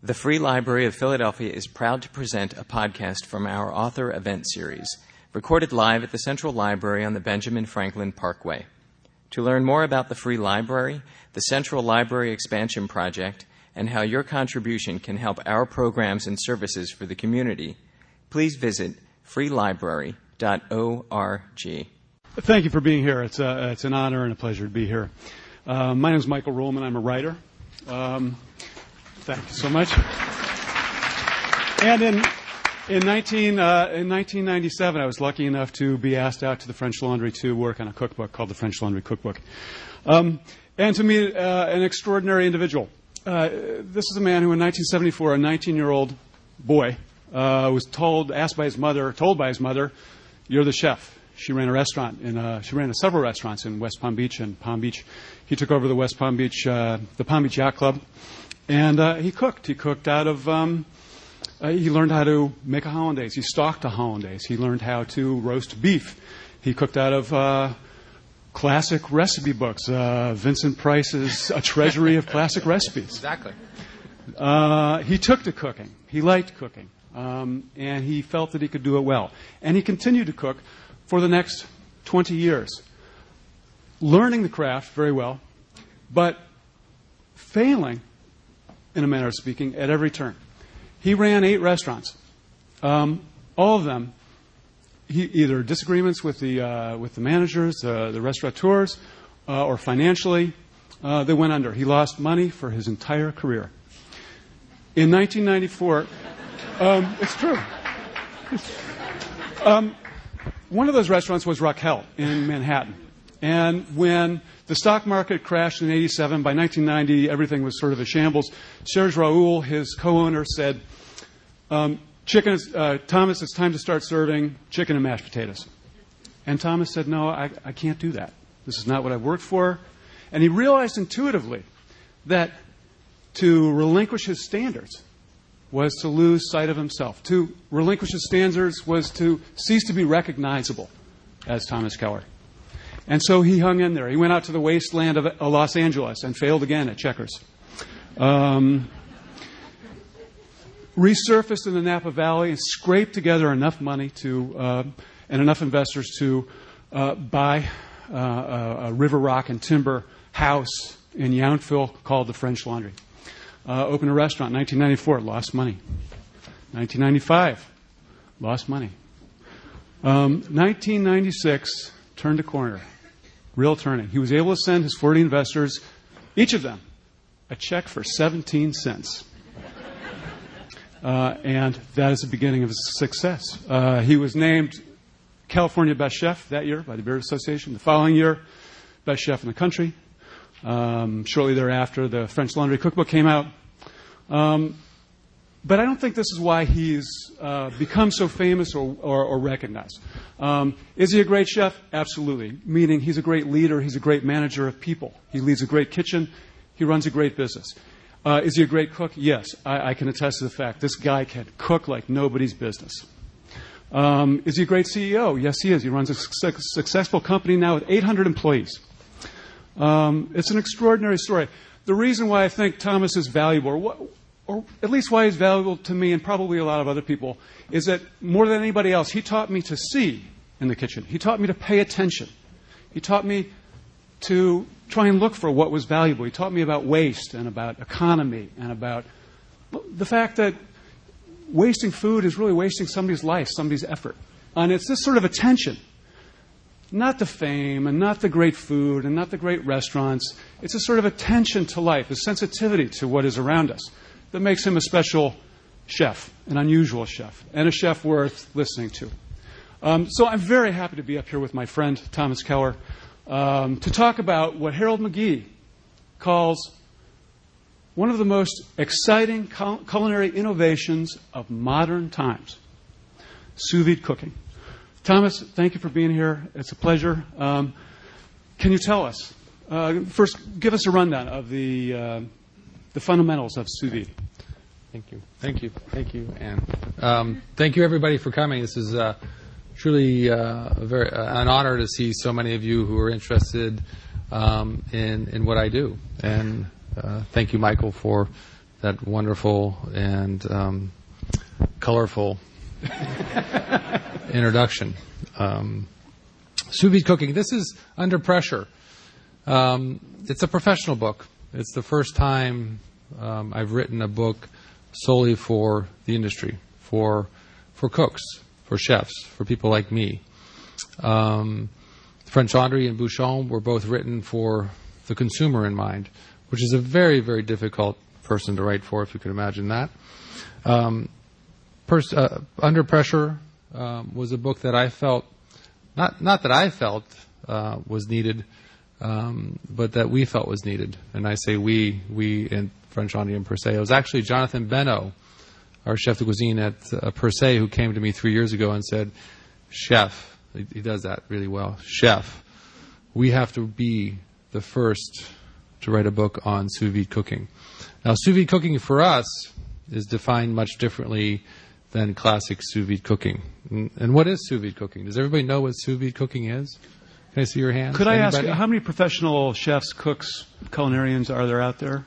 The Free Library of Philadelphia is proud to present a podcast from our author event series, recorded live at the Central Library on the Benjamin Franklin Parkway. To learn more about the Free Library, the Central Library Expansion Project, and how your contribution can help our programs and services for the community, please visit freelibrary.org. Thank you for being here. It's an honor and a pleasure to be here. My name is Michael Ruhlman. I'm a writer. Thank you so much. And in 1997, I was lucky enough to be asked out to the French Laundry to work on a cookbook called the French Laundry Cookbook. And to meet an extraordinary individual. This is a man who in 1974, a 19-year-old boy, was told by his mother, "You're the chef." She ran a restaurant, she ran several restaurants in West Palm Beach and Palm Beach. He took over the West Palm Beach, the Palm Beach Yacht Club, and he cooked. He cooked out of, he learned how to make a hollandaise. He stocked a hollandaise. He learned how to roast beef. He cooked out of classic recipe books, Vincent Price's A Treasury of Classic Recipes. Exactly. He took to cooking. He liked cooking, and he felt that he could do it well. And he continued to cook for the next 20 years, learning the craft very well, but failing, in a manner of speaking, at every turn. He ran 8 restaurants. All of them, either disagreements with the managers, the restaurateurs, or financially, they went under. He lost money for his entire career. In 1994, it's true. One of those restaurants was Raquel in Manhattan. And when the stock market crashed in 87, by 1990, everything was sort of a shambles. Serge Raoul, his co-owner, said, Thomas, it's time to start serving chicken and mashed potatoes. And Thomas said, no, I can't do that. This is not what I've worked for. And he realized intuitively that to relinquish his standards was to lose sight of himself. To relinquish his standards was to cease to be recognizable as Thomas Keller. And so he hung in there. He went out to the wasteland of Los Angeles and failed again at Checkers. Resurfaced in the Napa Valley and scraped together enough money and enough investors to buy a river rock and timber house in Yountville called the French Laundry. Opened a restaurant in 1994, lost money. 1995, lost money. 1996, turned a corner. Real turning. He was able to send his 40 investors, each of them, a check for 17 cents. And that is the beginning of his success. He was named California Best Chef that year by the Beer Association. The following year, Best Chef in the country. Shortly thereafter, the French Laundry Cookbook came out. But I don't think this is why he's become so famous or recognized. Is he a great chef? Absolutely. Meaning he's a great leader. He's a great manager of people. He leads a great kitchen. He runs a great business. Is he a great cook? Yes. I can attest to the fact. This guy can cook like nobody's business. Is he a great CEO? Yes, he is. He runs a successful company now with 800 employees. It's an extraordinary story. The reason why I think Thomas is valuable, or at least why he's valuable to me and probably a lot of other people, is that more than anybody else, he taught me to see in the kitchen. He taught me to pay attention. He taught me to try and look for what was valuable. He taught me about waste and about economy and about the fact that wasting food is really wasting somebody's life, somebody's effort. And it's this sort of attention. Not the fame and not the great food and not the great restaurants. It's a sort of attention to life, a sensitivity to what is around us that makes him a special chef, an unusual chef, and a chef worth listening to. So I'm very happy to be up here with my friend Thomas Keller to talk about what Harold McGee calls one of the most exciting culinary innovations of modern times, sous vide cooking. Thomas, thank you for being here. It's a pleasure. Can you tell us, first, give us a rundown of the fundamentals of sous vide? Thank you, Anne. Thank you, everybody, for coming. This is truly an honor to see so many of you who are interested in what I do. And thank you, Michael, for that wonderful and colorful introduction. Sous vide cooking. This is Under Pressure. It's a professional book. It's the first time I've written a book solely for the industry, for cooks, for chefs, for people like me. French Laundry and Bouchon were both written for the consumer in mind, which is a very, very difficult person to write for, if you could imagine that. Under Pressure was a book that I felt, not that I felt was needed, but that we felt was needed. And I say we in French Laundry and Per Se. It was actually Jonathan Beno, our chef de cuisine at Per Se, who came to me 3 years ago and said, "Chef," he does that really well, "Chef, we have to be the first to write a book on sous vide cooking." Now, sous vide cooking for us is defined much differently than classic sous vide cooking. And what is sous vide cooking? Does everybody know what sous vide cooking is? Can I see your hands? Could I Anybody? ask, how many professional chefs, cooks, culinarians are there out there?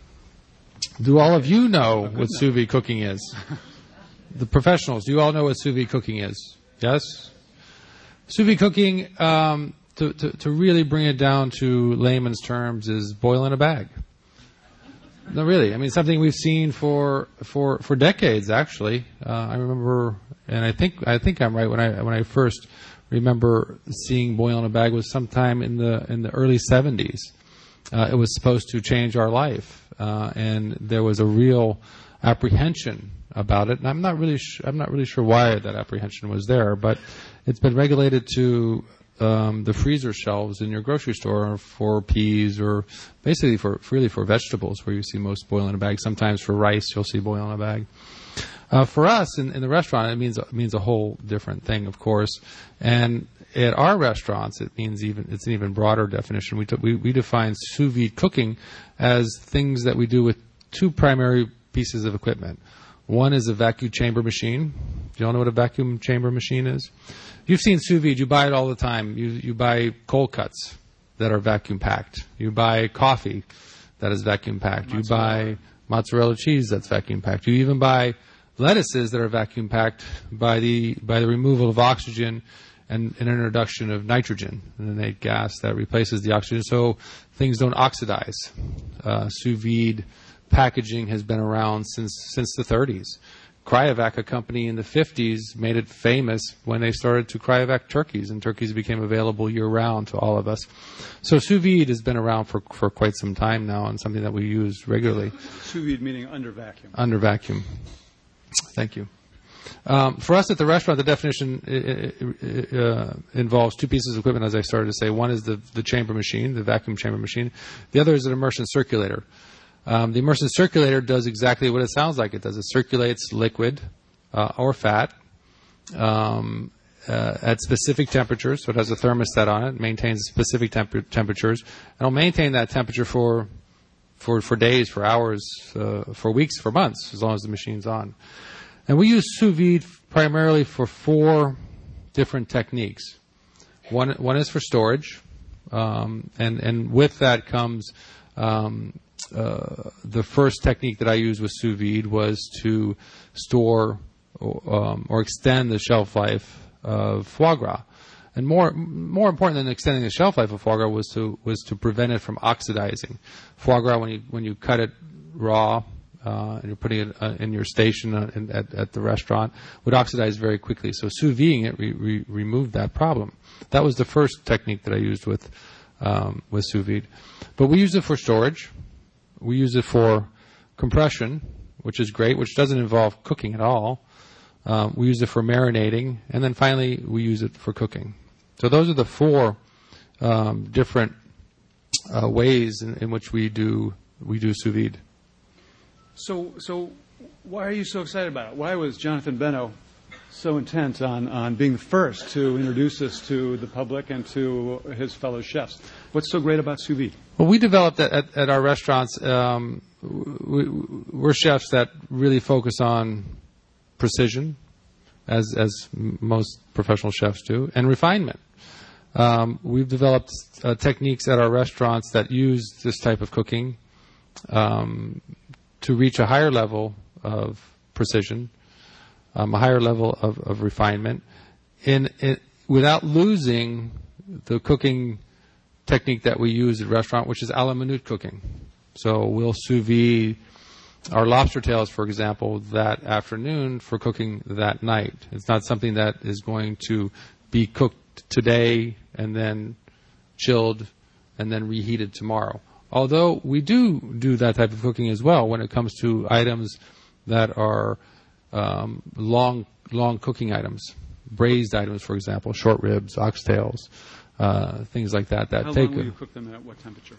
Do all of you know what sous vide cooking is? The professionals, do you all know what sous vide cooking is? Yes? Sous vide cooking, to really bring it down to layman's terms, is boil in a bag. No, really. I mean, something we've seen for decades, actually. I remember, and I think I'm right when I first remember seeing boil in a bag was sometime in the early 70s. It was supposed to change our life, and there was a real apprehension about it. And I'm not really sure why that apprehension was there, but it's been regulated to the freezer shelves in your grocery store for peas, or basically for vegetables, where you see most boil in a bag. Sometimes for rice, you'll see boil in a bag. For us in the restaurant, it means a whole different thing, of course. And at our restaurants, it's an even broader definition. We define sous vide cooking as things that we do with two primary pieces of equipment. One is a vacuum chamber machine. Do you all know what a vacuum chamber machine is? You've seen sous vide. You buy it all the time. You buy cold cuts that are vacuum packed. You buy coffee that is vacuum packed. You buy mozzarella cheese that's vacuum packed. You even buy lettuces that are vacuum packed by the removal of oxygen and an introduction of nitrogen, an innate gas that replaces the oxygen, so things don't oxidize. Sous vide packaging has been around since the 30s. Cryovac, a company in the 50s, made it famous when they started to cryovac turkeys, and turkeys became available year-round to all of us. So sous vide has been around for quite some time now, and something that we use regularly. Sous vide meaning under vacuum. Under vacuum. Thank you. For us at the restaurant, the definition involves two pieces of equipment, as I started to say. One is the chamber machine, the vacuum chamber machine. The other is an immersion circulator. The immersion circulator does exactly what it sounds like it does. It circulates liquid or fat at specific temperatures. So it has a thermostat on it. It maintains specific temperatures. And it'll maintain that temperature for days, for hours, for weeks, for months, as long as the machine's on. And we use sous vide primarily for 4 different techniques. One is for storage, and with that comes the first technique that I used with sous vide was to store or extend the shelf life of foie gras. And more important than extending the shelf life of foie gras was to prevent it from oxidizing. Foie gras, when you cut it raw and you're putting it in your station at the restaurant, would oxidize very quickly. So sous videing it removed that problem. That was the first technique that I used with sous vide. But we use it for storage. We use it for compression, which is great, which doesn't involve cooking at all. We use it for marinating, and then finally we use it for cooking. So those are the 4 different ways in which we do sous vide. So why are you so excited about it? Why was Jonathan Beno so intent on being the first to introduce this to the public and to his fellow chefs? What's so great about sous vide? Well, we developed at our restaurants. We're chefs that really focus on precision, as most professional chefs do, and refinement. We've developed techniques at our restaurants that use this type of cooking to reach a higher level of precision, a higher level of refinement, without losing the cooking technique that we use at restaurant, which is a la minute cooking. So we'll sous vide our lobster tails, for example, that afternoon for cooking that night. It's not something that is going to be cooked today and then chilled and then reheated tomorrow. Although we do that type of cooking as well when it comes to items that are long cooking items, braised items, for example, short ribs, oxtails, things like that. How long will you cook them at what temperature?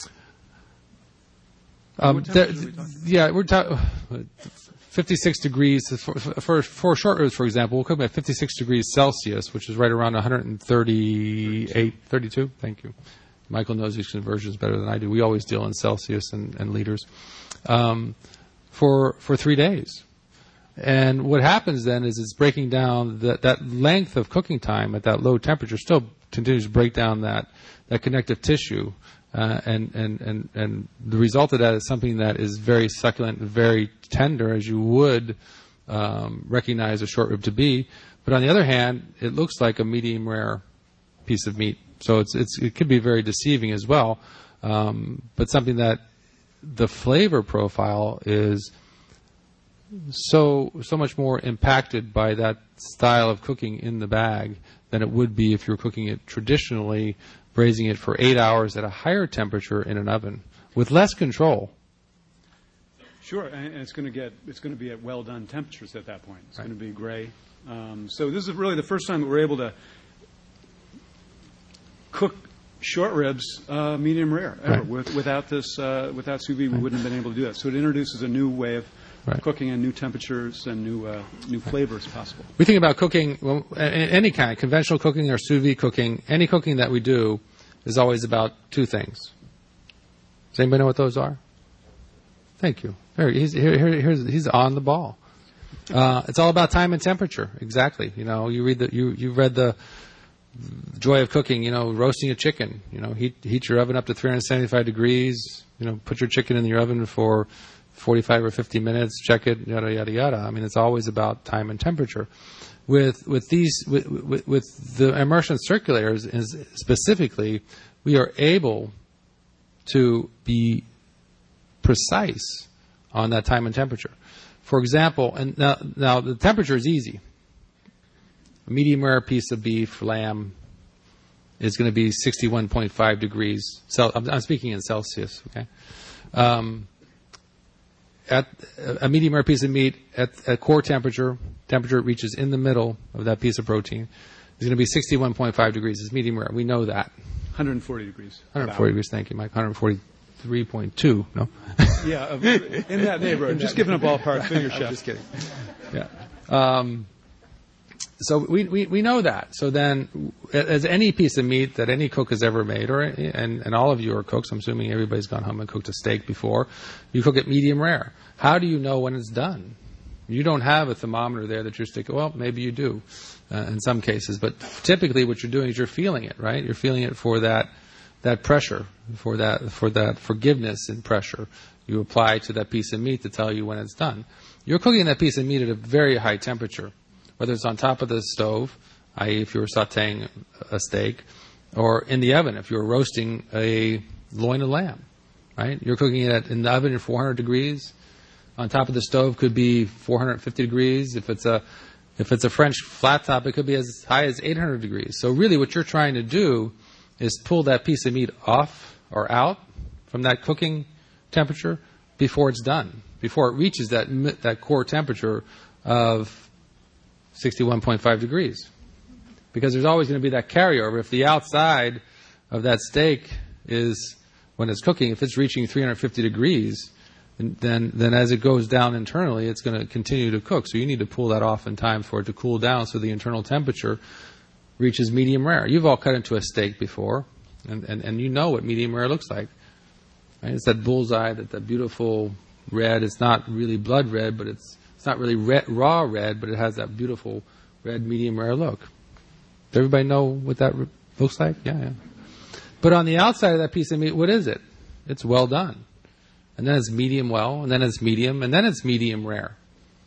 We're talking 56 degrees for short ribs, for example. We'll cook them at 56 degrees Celsius, which is right around 138, 32. Thank you. Michael knows these conversions better than I do. We always deal in Celsius and liters for 3 days. And what happens then is it's breaking down that length of cooking time at that low temperature still continues to break down that connective tissue. And the result of that is something that is very succulent and very tender, as you would recognize a short rib to be. But on the other hand, it looks like a medium rare piece of meat. So it could be very deceiving as well. But something that the flavor profile is so much more impacted by that style of cooking in the bag than it would be if you were cooking it traditionally, braising it for 8 hours at a higher temperature in an oven with less control. Sure, and it's going to be at well done temperatures at that point. It's going to be gray. So this is really the first time that we're able to cook short ribs medium rare ever. Without this without sous vide, we wouldn't have been able to do that. So it introduces a new way of cooking and new temperatures and new flavors possible. We think about cooking, any kind, conventional cooking or sous vide cooking. Any cooking that we do is always about two things. Does anybody know what those are? Thank you. He's on the ball. It's all about time and temperature. Exactly. You read the Joy of Cooking. Roasting a chicken. Heat your oven up to 375 degrees. Put your chicken in your oven for 45 or 50 minutes, check it, yada, yada, yada. I mean, it's always about time and temperature. With the immersion circulators specifically, we are able to be precise on that time and temperature. For example, and now the temperature is easy. A medium rare piece of beef, lamb, is going to be 61.5 degrees. I'm speaking in Celsius, okay? At a medium rare piece of meat at core temperature it reaches in the middle of that piece of protein, is going to be 61.5 degrees. It's medium rare. We know that. 140 degrees. 140 degrees, thank you, Mike. 143.2, no? Yeah, in that neighborhood. Just giving a ballpark figure, Chef. I'm just kidding. Yeah. So we know that. So then, as any piece of meat that any cook has ever made, and all of you are cooks, I'm assuming everybody's gone home and cooked a steak before, you cook it medium rare. How do you know when it's done? You don't have a thermometer there that you're sticking. Well, maybe you do in some cases, but typically what you're doing is you're feeling it, right? You're feeling it for that pressure, for that forgiveness and pressure you apply to that piece of meat to tell you when it's done. You're cooking that piece of meat at a very high temperature, whether it's on top of the stove, i.e. if you were sauteing a steak, or in the oven if you were roasting a loin of lamb, right? You're cooking it in the oven at 400 degrees. On top of the stove could be 450 degrees. If it's a French flat top, it could be as high as 800 degrees. So really what you're trying to do is pull that piece of meat off or out from that cooking temperature before it's done, before it reaches that core temperature of 61.5 degrees. Because there's always going to be that carryover. If the outside of that steak is, when it's cooking, if it's reaching 350 degrees, then as it goes down internally, it's going to continue to cook. So you need to pull that off in time for it to cool down so the internal temperature reaches medium rare. You've all cut into a steak before, and you know what medium rare looks like. Right? It's that bullseye, that beautiful red. It's not really blood red, but it's not really raw red, but it has that beautiful red medium rare look. Does everybody know what that looks like? Yeah. But on the outside of that piece of meat, what is it? It's well done. and then it's medium well, and then it's medium, and then it's medium rare.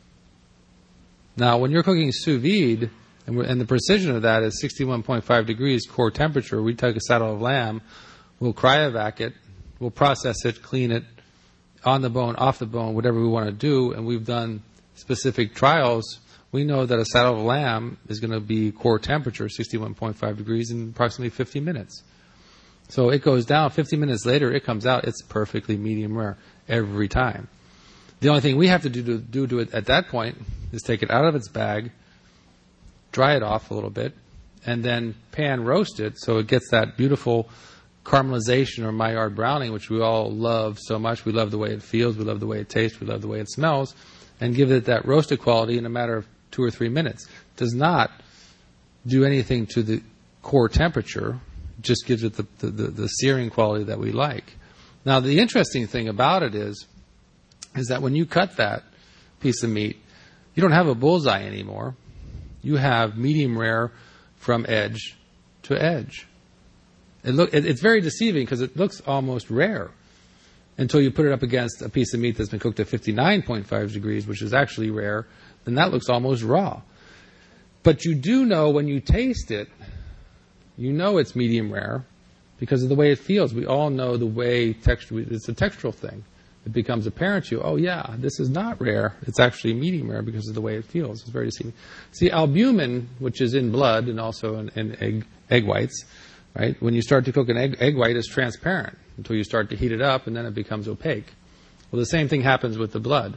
Now, when you're cooking sous vide, and the precision of that is 61.5 degrees core temperature, we take a saddle of lamb, we'll cryovac it, we'll process it, clean it, on the bone, off the bone, whatever we want to do, and we've done specific trials. We know that a saddle of lamb is going to be core temperature, 61.5 degrees, in approximately 50 minutes. So it goes down. 50 minutes later, it comes out. It's perfectly medium rare every time. The only thing we have to do to it at that point is take it out of its bag, dry it off a little bit, and then pan roast it so it gets that beautiful caramelization or Maillard browning, which we all love so much. We love the way it feels, we love the way it tastes, we love the way it smells, and give it that roasted quality in a matter of 2 or 3 minutes. Does not do anything to the core temperature, just gives it the searing quality that we like. Now, the interesting thing about it is that when you cut that piece of meat, you don't have a bullseye anymore. You have medium rare from edge to edge. It's very deceiving because it looks almost rare until you put it up against a piece of meat that's been cooked at 59.5 degrees, which is actually rare. Then that looks almost raw. But you do know when you taste it, you know it's medium rare because of the way it feels. We all know the way texture, it's a textural thing. It becomes apparent to you, oh yeah, this is not rare. It's actually medium rare because of the way it feels. It's very deceiving. See, albumin, which is in blood and also in egg whites, right? When you start to cook an egg white, it's transparent until you start to heat it up, and then it becomes opaque. Well, the same thing happens with the blood.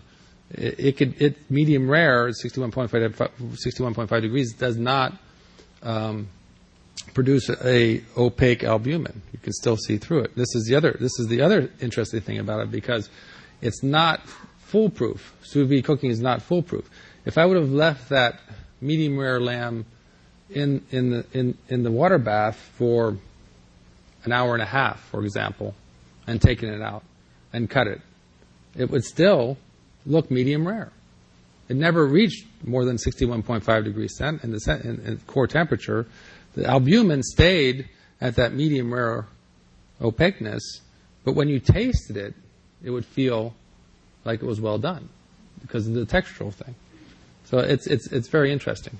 It medium rare, 61.5 degrees, does not produce a opaque albumin. You can still see through it. This is the other interesting thing about it because it's not foolproof. Sous vide cooking is not foolproof. If I would have left that medium rare lamb in the water bath for an hour and a half, for example, and taken it out and cut it, it would still look medium rare. It never reached more than 61.5 degrees in core temperature. The albumin stayed at that medium rare opaqueness, but when you tasted it, it would feel like it was well done because of the textural thing. So it's very interesting.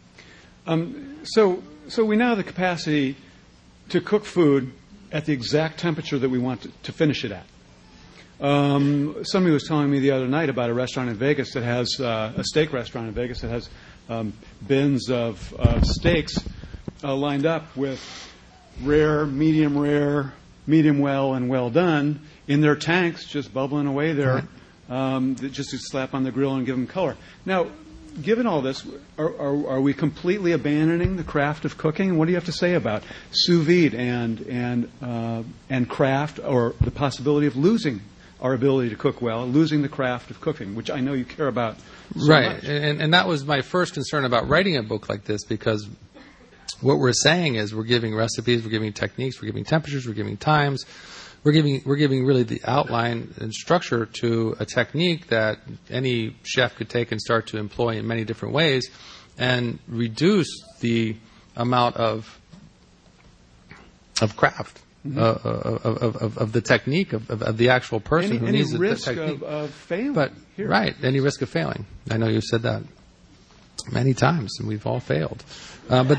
So we now have the capacity to cook food at the exact temperature that we want to finish it at. Somebody was telling me the other night about a restaurant in Vegas that has a steak restaurant in Vegas that has bins of steaks lined up with rare, medium well, and well done in their tanks, just bubbling away there, just to slap on the grill and give them color. Now, given all this, are we completely abandoning the craft of cooking? What do you have to say about sous vide and craft, or the possibility of losing our ability to cook well, losing the craft of cooking, which I know you care about so much? And that was my first concern about writing a book like this, because what we're saying is we're giving recipes, we're giving techniques, we're giving temperatures, we're giving times, we're giving really the outline and structure to a technique that any chef could take and start to employ in many different ways and reduce the amount of craft, of the technique, of the actual person who needs the technique. Any risk of failing here. Right, any risk of failing. I know you've said that many times, and we've all failed. But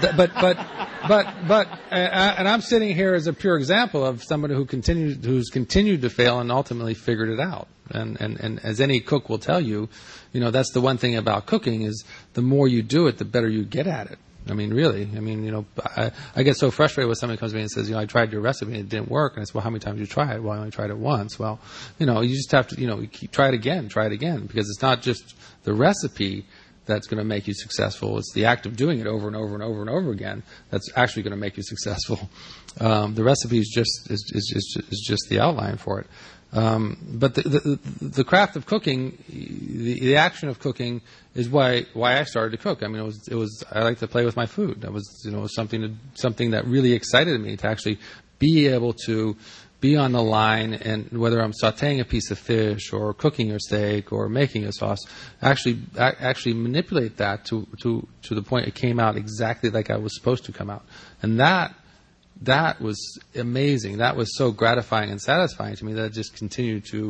I'm sitting here as a pure example of somebody who's continued to fail and ultimately figured it out. And as any cook will tell you, that's the one thing about cooking is the more you do it, the better you get at it. I mean, really. I mean, I get so frustrated when somebody comes to me and says, I tried your recipe and it didn't work. And I said, well, how many times did you try it? Well, I only tried it once. Well, you just have to, try it again, because it's not just the recipe that's going to make you successful. It's the act of doing it over and over and over and over again that's actually going to make you successful. The recipe is just the outline for it. But the craft of cooking, the action of cooking, is why I started to cook. I mean, it was I like to play with my food. That was something that really excited me, to actually be able to be on the line, and whether I'm sautéing a piece of fish or cooking a steak or making a sauce, actually manipulate that to the point it came out exactly like I was supposed to come out. And that was amazing. That was so gratifying and satisfying to me that it just continued to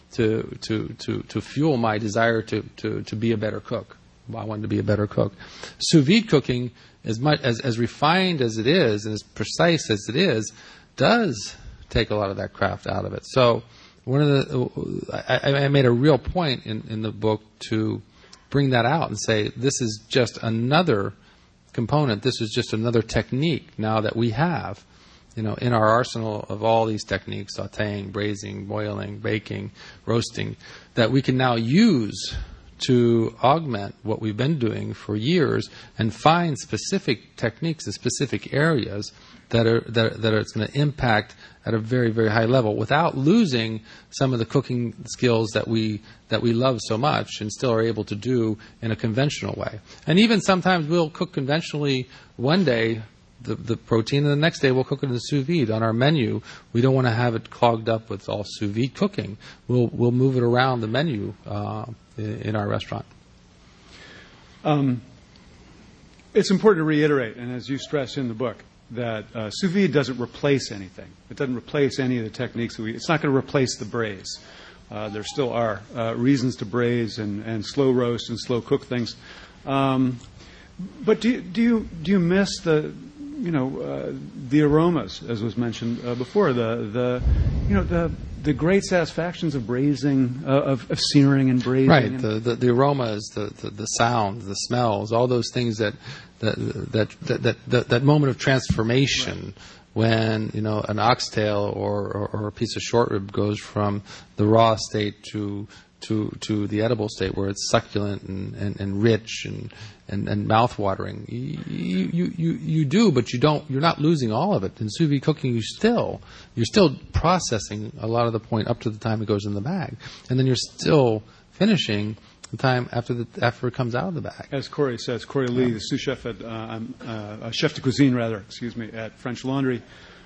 to fuel my desire to be a better cook. I wanted to be a better cook. Sous vide cooking, as much as refined as it is and as precise as it is, does take a lot of that craft out of it. So I made a real point in the book to bring that out and say this is just another component. This is just another technique now that we have, in our arsenal of all these techniques: sautéing, braising, boiling, baking, roasting, that we can now use to augment what we've been doing for years and find specific techniques in specific areas that are it's going to impact at a very, very high level without losing some of the cooking skills that we love so much and still are able to do in a conventional way. And even sometimes we'll cook conventionally one day, the protein, and the next day we'll cook it in the sous vide. On our menu, we don't want to have it clogged up with all sous vide cooking. We'll move it around the menu in our restaurant. It's important to reiterate, and as you stress in the book, that sous vide doesn't replace anything. It doesn't replace any of the techniques. It's not going to replace the braise. There still are reasons to braise and slow roast and slow cook things. But do you miss the aromas, as was mentioned before, the great satisfactions of braising, of searing and braising? Right. The aromas, the sounds, the smells, all those things that moment of transformation. Right. When an oxtail or a piece of short rib goes from the raw state to the edible state, where it's succulent and rich and mouth-watering. You do, but you're not losing all of it. In sous vide cooking, you're still processing a lot of the point up to the time it goes in the bag, and then you're still finishing the time after it comes out of the bag. As Corey says, Corey Lee, the sous chef at chef de cuisine at French Laundry,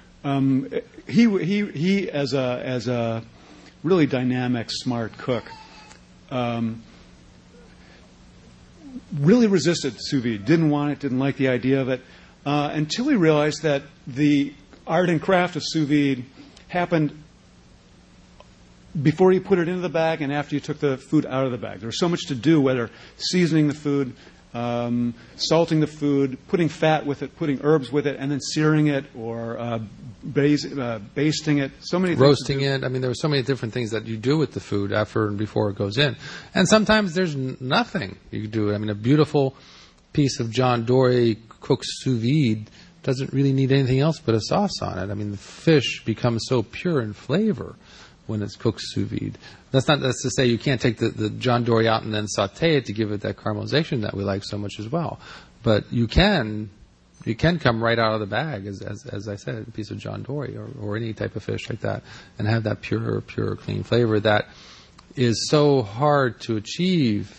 he as a really dynamic, smart cook, really resisted sous vide, didn't want it, didn't like the idea of it, until he realized that the art and craft of sous vide happened before you put it into the bag and after you took the food out of the bag. There was so much to do, whether seasoning the food, salting the food, putting fat with it, putting herbs with it, and then searing it or basting it. So many things. Roasting it. I mean, there were so many different things that you do with the food after and before it goes in. And sometimes there's nothing you can do. I mean, a beautiful piece of John Dory cooked sous vide doesn't really need anything else but a sauce on it. I mean, the fish becomes so pure in flavor when it's cooked sous vide. That's to say you can't take the John Dory out and then sauté it to give it that caramelization that we like so much as well. But you can come right out of the bag, as I said, a piece of John Dory or any type of fish like that, and have that pure, clean flavor that is so hard to achieve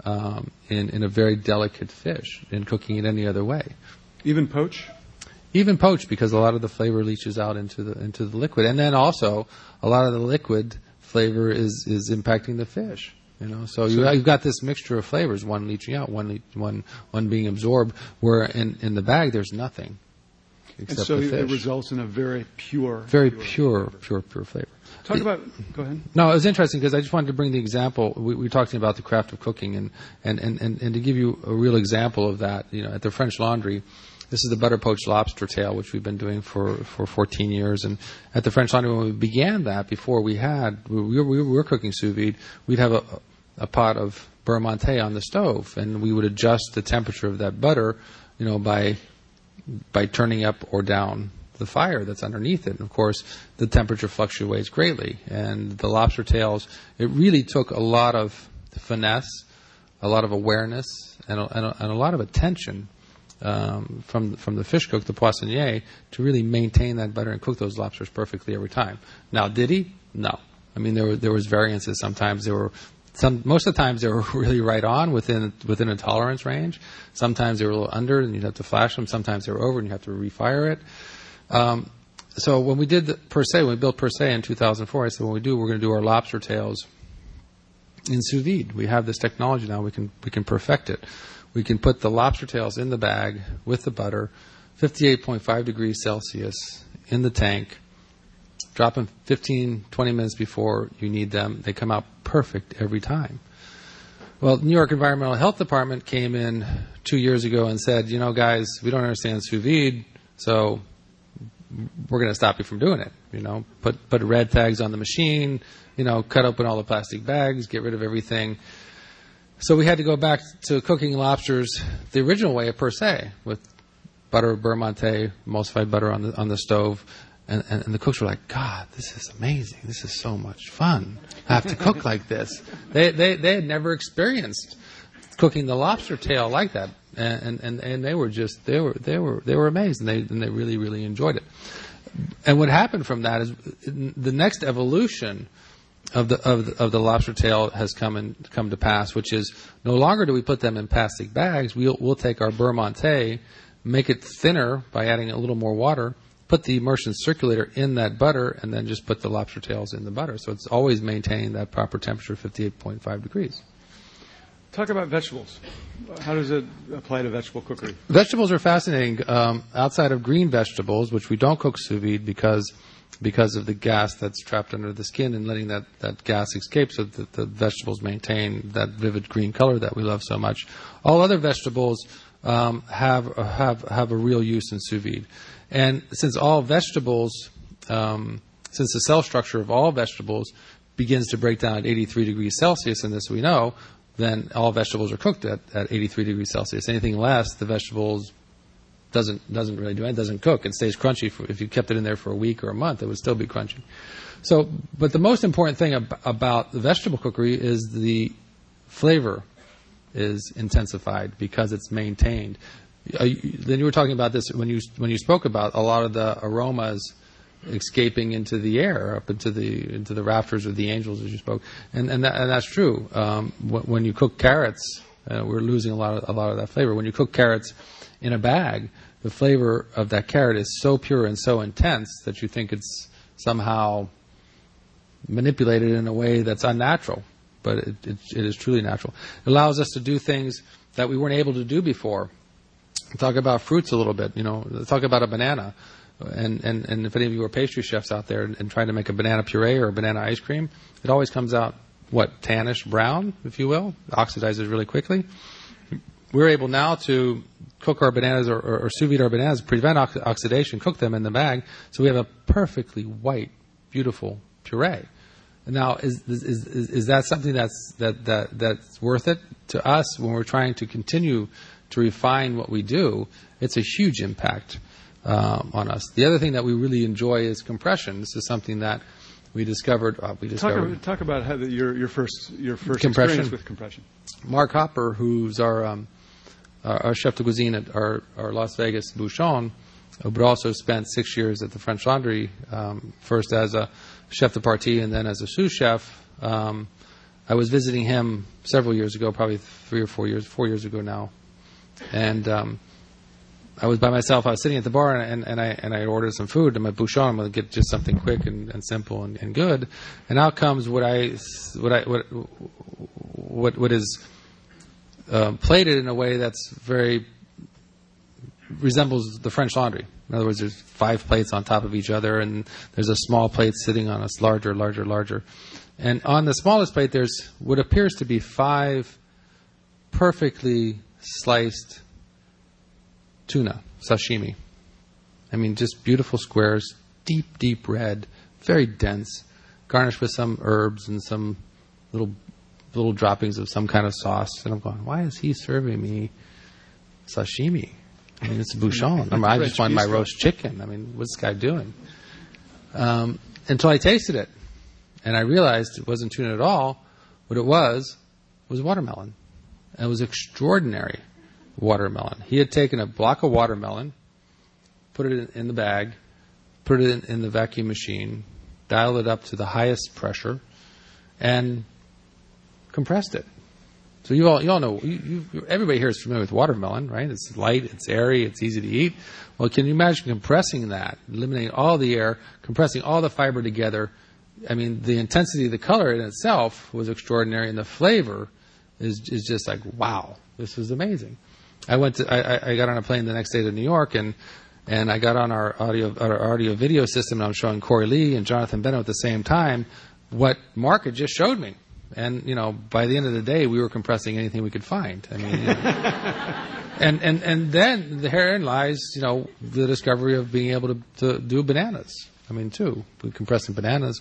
in a very delicate fish in cooking it any other way. Even poach? Even poached, because a lot of the flavor leaches out into the liquid, and then also a lot of the liquid flavor is impacting the fish. So you've got this mixture of flavors, one leaching out, one being absorbed. Where in the bag there's nothing except the fish. It results in a very pure pure flavor. Talk about. Go ahead. No, it was interesting because I just wanted to bring the example. We were talking about the craft of cooking, and to give you a real example of that. At the French Laundry. This is the butter poached lobster tail, which we've been doing for 14 years. And at the French Laundry, when we began that, before we were cooking sous vide, we'd have a pot of beurre monté on the stove, and we would adjust the temperature of that butter, by turning up or down the fire that's underneath it. And of course, the temperature fluctuates greatly. And the lobster tails, it really took a lot of finesse, a lot of awareness, and a lot of attention. From the fish cook, the poissonnier, to really maintain that butter and cook those lobsters perfectly every time. Now, did he? No. I mean, there was variances. Sometimes most of the times they were really right on within a tolerance range. Sometimes they were a little under, and you'd have to flash them. Sometimes they were over, and you have to refire it. So when we did when we built Per Se in 2004, I said, we're going to do our lobster tails in sous vide. We have this technology now. We can perfect it. We can put the lobster tails in the bag with the butter, 58.5 degrees Celsius in the tank, Drop them 15, 20 minutes before you need them. They come out perfect every time. Well, New York Environmental Health Department came in 2 years ago and said, guys, we don't understand sous vide, so we're going to stop you from doing it. Put red tags on the machine, cut open all the plastic bags, get rid of everything. So we had to go back to cooking lobsters the original way per se, with butter, beurre monte, emulsified butter on the stove. And the cooks were like, God, this is amazing. This is so much fun. I have to cook like this. They had never experienced cooking the lobster tail like that, and they were amazed, and they really, really enjoyed it. And what happened from that is the next evolution of the lobster tail has come to pass, which is no longer do we put them in plastic bags. We'll take our beurre monte, make it thinner by adding a little more water, put the immersion circulator in that butter, and then just put the lobster tails in the butter. So it's always maintaining that proper temperature of 58.5 degrees. Talk about vegetables. How does it apply to vegetable cookery? Vegetables are fascinating. Outside of green vegetables, which we don't cook sous vide because of the gas that's trapped under the skin and letting that gas escape so that the vegetables maintain that vivid green color that we love so much. All other vegetables have a real use in sous vide. And since all vegetables, since the cell structure of all vegetables begins to break down at 83 degrees Celsius, and this we know, then all vegetables are cooked at 83 degrees Celsius. Anything less, the vegetables doesn't really do anything. It doesn't cook. It stays crunchy. If you kept it in there for a week or a month, it would still be crunchy. So, but the most important thing about the vegetable cookery is the flavor is intensified because it's maintained. Then you were talking about this when you spoke about a lot of the aromas escaping into the air, up into the rafters of the angels, as you spoke, and that's true. When you cook carrots, we're losing a lot of that flavor. When you cook carrots in a bag, the flavor of that carrot is so pure and so intense that you think it's somehow manipulated in a way that's unnatural, but it is truly natural. It allows us to do things that we weren't able to do before. Talk about fruits a little bit. Talk about a banana. And if any of you are pastry chefs out there and trying to make a banana puree or a banana ice cream, it always comes out, tannish brown, if you will. It oxidizes really quickly. We're able now to cook our bananas or sous vide our bananas, prevent oxidation, cook them in the bag, so we have a perfectly white, beautiful puree. Now, is that something that's worth it to us when we're trying to continue to refine what we do? It's a huge impact on us. The other thing that we really enjoy is compression. This is something that we discovered. Talk about how your first compression. Experience with compression. Mark Hopper, who's our chef de cuisine at our Las Vegas Bouchon, but also spent 6 years at the French Laundry, first as a chef de partie and then as a sous chef. I was visiting him several years ago, probably 4 years ago now, and I was by myself. I was sitting at the bar, and I ordered some food. And my Bouchon, I'm going to get just something quick and simple and good. And out comes what is plated in a way that's very resembles the French Laundry. In other words, there's 5 plates on top of each other, and there's a small plate sitting on a larger. And on the smallest plate, there's what appears to be 5 perfectly sliced tuna, sashimi. I mean, just beautiful squares, deep red, very dense, garnished with some herbs and some little droppings of some kind of sauce. And I'm going, why is he serving me sashimi? I mean, it's a Bouchon. I just want my roast chicken. I mean, what's this guy doing? Until I tasted it. And I realized it wasn't tuna at all. What it was watermelon. And it was extraordinary watermelon. He had taken a block of watermelon, put it in the bag, put it in the vacuum machine, dialed it up to the highest pressure, and compressed it. So you all know, everybody here is familiar with watermelon, right? It's light, it's airy, it's easy to eat. Well, can you imagine compressing that, eliminating all the air, compressing all the fiber together? I mean, the intensity of the color in itself was extraordinary, and the flavor is just like, wow, this is amazing. I got on a plane the next day to New York, and and I got on our audio video system, and I was showing Corey Lee and Jonathan Bennett at the same time what Mark had just showed me. And, by the end of the day, we were compressing anything we could find. I mean, and then therein lies, the discovery of being able to do bananas. I mean, too. We're compressing bananas,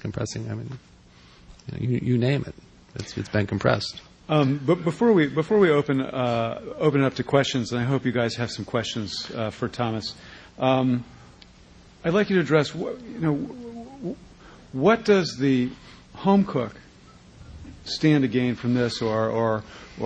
you name it. It's been compressed. But before we open it up to questions, and I hope you guys have some questions for Thomas, I'd like you to address what does the home cook stand to gain from this, or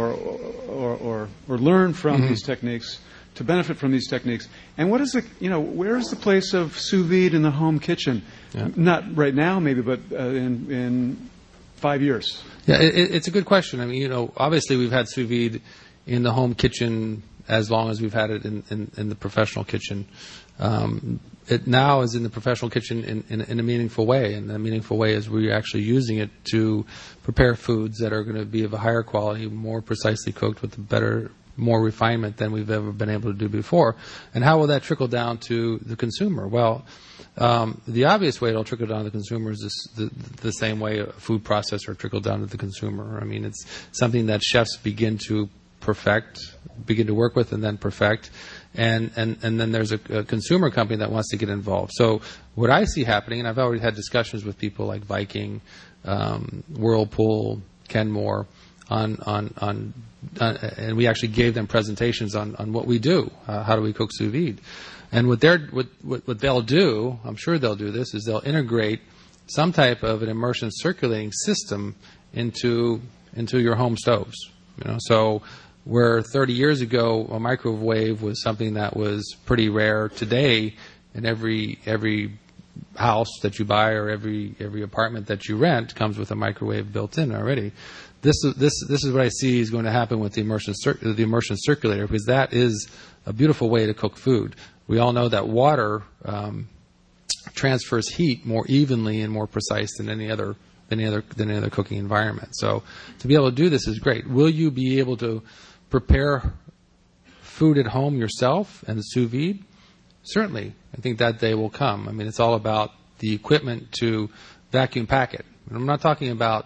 learn from these techniques, to benefit from these techniques, and what is where is the place of sous vide in the home kitchen? Yeah. Not right now, maybe, but in 5 years. Yeah, it's a good question. I mean, obviously we've had sous vide in the home kitchen as long as we've had it in the professional kitchen. It now is in the professional kitchen in a meaningful way, and the meaningful way is we're actually using it to prepare foods that are going to be of a higher quality, more precisely cooked with more refinement than we've ever been able to do before. And how will that trickle down to the consumer? Well, the obvious way it'll trickle down to the consumer is the same way a food processor trickled down to the consumer. I mean, it's something that chefs begin to work with and then perfect. And then there's a consumer company that wants to get involved. So what I see happening, and I've already had discussions with people like Viking, Whirlpool, Kenmore, and we actually gave them presentations on what we do, how do we cook sous vide. And what they'll do, I'm sure they'll do this, is they'll integrate some type of an immersion circulating system into your home stoves. So where 30 years ago a microwave was something that was pretty rare, today in every house that you buy or every apartment that you rent comes with a microwave built in already. This is what I see is going to happen with the immersion circulator, because that is a beautiful way to cook food. We all know that water transfers heat more evenly and more precise than any other cooking environment. So to be able to do this is great. Will you be able to prepare food at home yourself and sous vide? Certainly. I think that day will come. I mean, it's all about the equipment to vacuum pack it. And I'm not talking about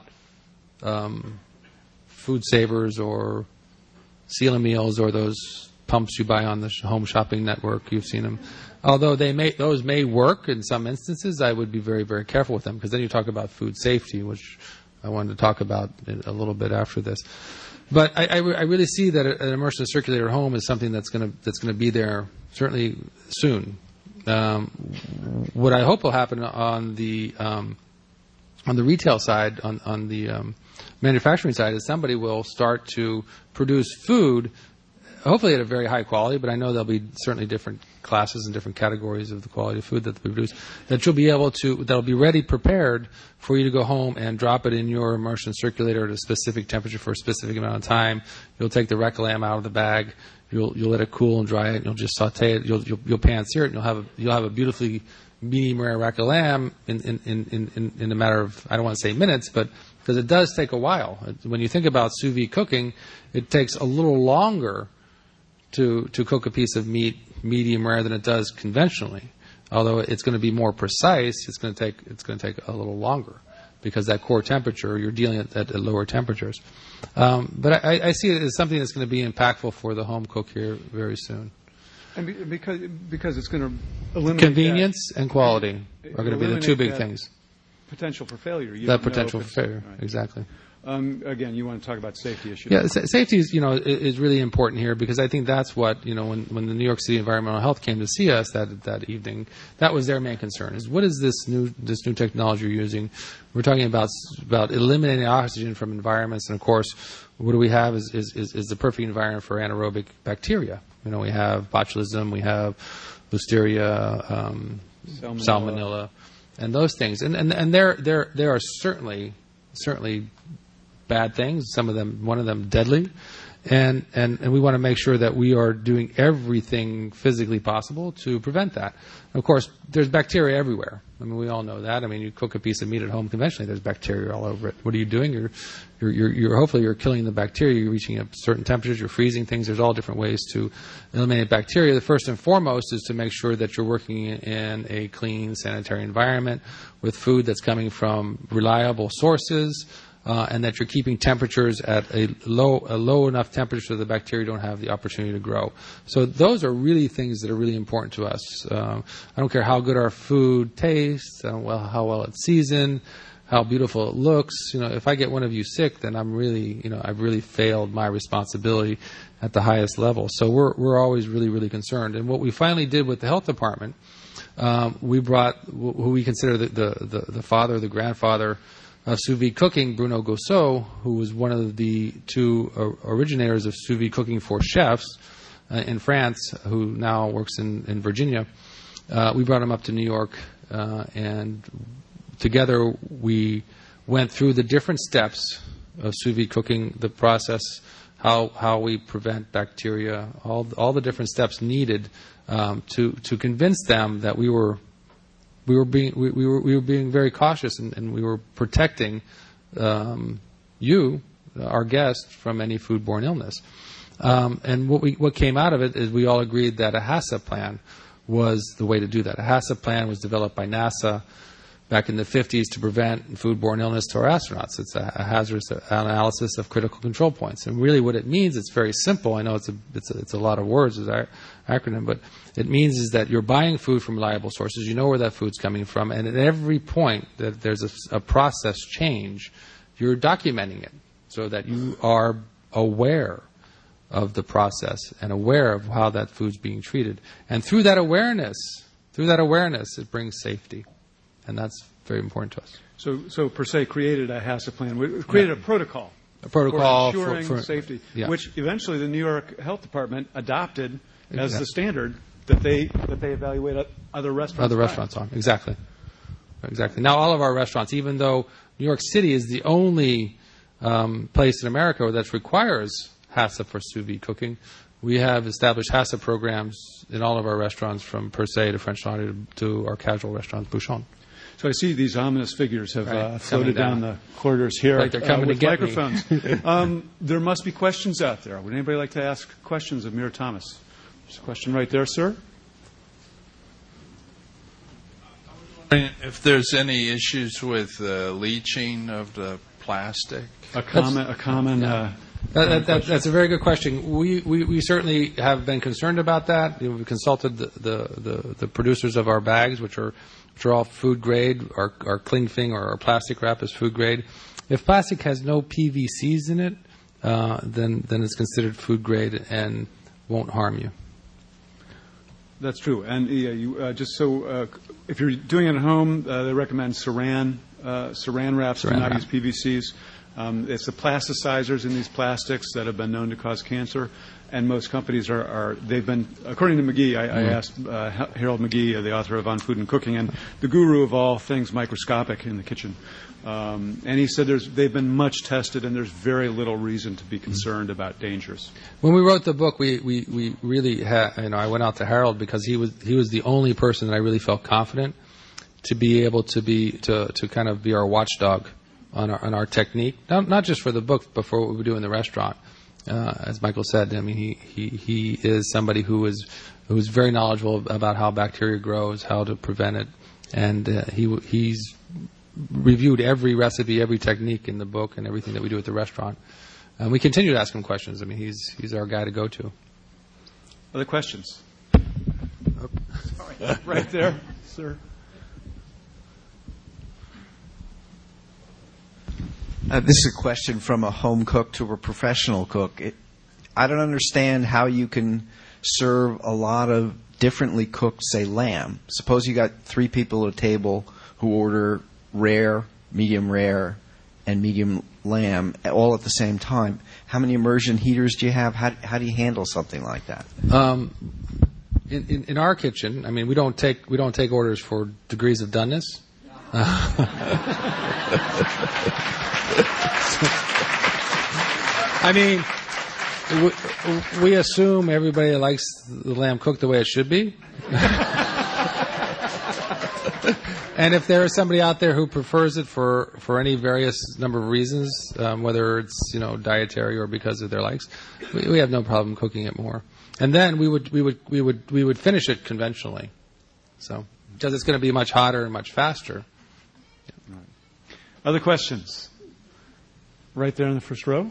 food savers or Seal Meals or those pumps you buy on the Home Shopping Network. You've seen them. Although those may work in some instances, I would be very, very careful with them, because then you talk about food safety, which I wanted to talk about a little bit after this. But I really see that an immersion circulator at home is something that's going to be there certainly soon. What I hope will happen on the retail side, on the manufacturing side, is somebody will start to produce food, hopefully at a very high quality, but I know there'll be certainly different classes and different categories of the quality of food that they produce, that you'll be able to, that'll be ready, prepared for you to go home and drop it in your immersion circulator at a specific temperature for a specific amount of time. You'll take the rack lamb out of the bag, you'll let it cool and dry it, and you'll just saute it, you'll pan sear it, and you'll have a beautifully medium rare rack of lamb in a matter of, I don't want to say minutes, but because it does take a while. When you think about sous vide cooking, it takes a little longer to cook a piece of meat medium rare than it does conventionally. Although it's going to be more precise, it's going to take a little longer, because that core temperature, you're dealing at lower temperatures. But I see it as something that's going to be impactful for the home cook here very soon. And because it's going to eliminate convenience and quality are going to be the two big things. Potential for failure. That potential for failure, right. Exactly. Again, you want to talk about safety issues. Yeah, safety is really important here, because I think that's what, when the New York City Environmental Health came to see us that evening, that was their main concern, is what is this new technology you're using? We're talking about eliminating oxygen from environments, and of course, what do we have is the perfect environment for anaerobic bacteria. We have botulism, we have Listeria, Salmonella, and those things. And there are certainly bad things, one of them deadly, and we want to make sure that we are doing everything physically possible to prevent that. Of course, there's bacteria everywhere. I mean, we all know that. I mean, you cook a piece of meat at home conventionally, there's bacteria all over it. What are you doing? You're hopefully you're killing the bacteria. You're reaching a certain temperatures. You're freezing things. There's all different ways to eliminate bacteria. The first and foremost is to make sure that you're working in a clean, sanitary environment with food that's coming from reliable sources. And that you're keeping temperatures at a low enough temperature so the bacteria don't have the opportunity to grow. So those are really things that are really important to us. I don't care how good our food tastes, how well it's seasoned, how beautiful it looks. If I get one of you sick, then I've really failed my responsibility at the highest level. So we're always really, really concerned. And what we finally did with the health department, we brought who we consider the father, the grandfather of sous vide cooking, Bruno Gossot, who was one of the two originators of sous vide cooking for chefs in France, who now works in Virginia. We brought him up to New York, and together we went through the different steps of sous vide cooking, the process, how we prevent bacteria, all the different steps needed to convince them that we were being very cautious and we were protecting you, our guest, from any foodborne illness. And what came out of it is we all agreed that a HACCP plan was the way to do that. A HACCP plan was developed by NASA back in the 50s to prevent foodborne illness to our astronauts. It's a hazardous analysis of critical control points. And really what it means, it's very simple. I know it's a lot of words, it's an acronym, but it means is that you're buying food from reliable sources. You know where that food's coming from. And at every point that there's a process change, you're documenting it so that you are aware of the process and aware of how that food's being treated. And through that awareness, it brings safety. And that's very important to us. So per se, created a HACCP plan. We created a protocol. A protocol for ensuring safety, which eventually the New York Health Department adopted as the standard that they evaluate other restaurants on. Exactly. Now, all of our restaurants, even though New York City is the only place in America that requires HACCP for sous vide cooking, we have established HACCP programs in all of our restaurants, from Per Se to French Laundry to our casual restaurant, Bouchon. So I see these ominous figures have floated down the corridors here like they're coming with to get microphones. There must be questions out there. Would anybody like to ask questions of Mira Thomas? There's a question right there, sir. If there's any issues with leaching of the plastic? That's a very good question. We certainly have been concerned about that. We've consulted the producers of our bags, which are all food grade. Our cling film or our plastic wrap is food grade. If plastic has no PVCs in it, then it's considered food grade and won't harm you. That's true. And if you're doing it at home, they recommend Saran wraps. Do not use PVCs. It's the plasticizers in these plastics that have been known to cause cancer, and most companies they've been, according to McGee, I asked Harold McGee, the author of On Food and Cooking, and the guru of all things microscopic in the kitchen, and he said they've been much tested, and there's very little reason to be concerned about dangers. When we wrote the book, we really had, I went out to Harold because he was the only person that I really felt confident to be able to kind of be our watchdog on our technique, not just for the book, but for what we do in the restaurant. As Michael said, I mean, he is somebody who is very knowledgeable about how bacteria grows, how to prevent it, and he's reviewed every recipe, every technique in the book, and everything that we do at the restaurant. And we continue to ask him questions. I mean, he's our guy to go to. Other questions? Sorry, right there, sir. This is a question from a home cook to a professional cook. I don't understand how you can serve a lot of differently cooked, say, lamb. Suppose you got 3 people at a table who order rare, and medium lamb all at the same time. How many immersion heaters do you have? How do you handle something like that? In our kitchen, I mean, we don't take orders for degrees of doneness. I mean, we assume everybody likes the lamb cooked the way it should be. And if there is somebody out there who prefers it for any various number of reasons, whether it's dietary or because of their likes, we have no problem cooking it more. And then we would finish it conventionally. So because it's going to be much hotter and much faster. Right. Other questions? Right there in the first row.